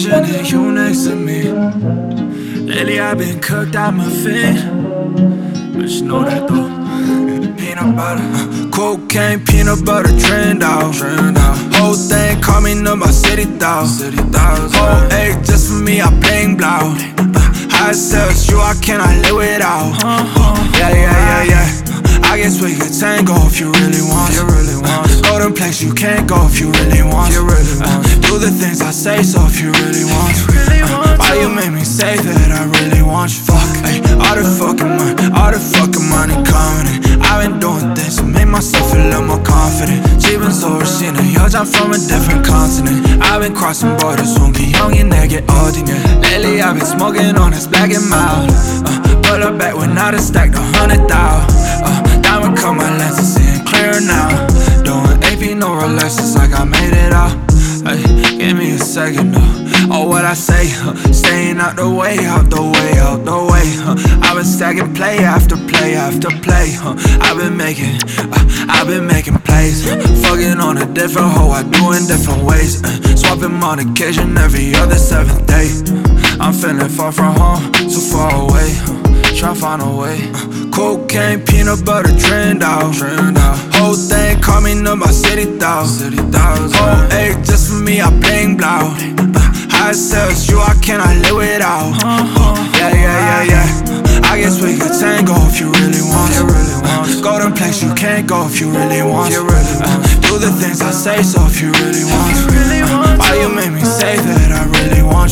imagining you next to me. Lately I've been cooked out my feet, but you know that though. Peanut butter, cocaine, peanut butter, trend out. Whole thing call me number city dog. Whole egg just for me, I bling blow. High sells you, I cannot live without. Yeah. I guess we could tango if you really want. Golden place you can't go if you really want. Do the things I say, so if you really want. Why you make me say that I really want you? Fuck, all the fucking money coming in. I've been doing things to make myself a little more confident. 집은 서울시내 여자 from a different continent. I've been crossing borders, 송기형이 내게 어디냐. Lately I've been smoking on this black and mild. Pull her back when I done stacked 100,000. Diamond cut my lenses, seeing clearer now. Doing AP, no Rolexes, like I made it out. Ay, give me a second though. Oh, what I say, staying out the way, out the way. I've been stacking play after play after play. I've been making plays. Fucking on a different hoe, I do in different ways. Swapping on occasion every other 7th day. I'm feeling far from home, so far away. Try find a way. Cocaine, peanut butter, trend out. Whole thing call me number city dog. Whole egg just for me, I bling blow. High sells you, I cannot live without. Yeah. I guess we could tango if you really want. Golden place you can't go if you really want. Do the things I say, so if you really want. Why you make me say that I really want.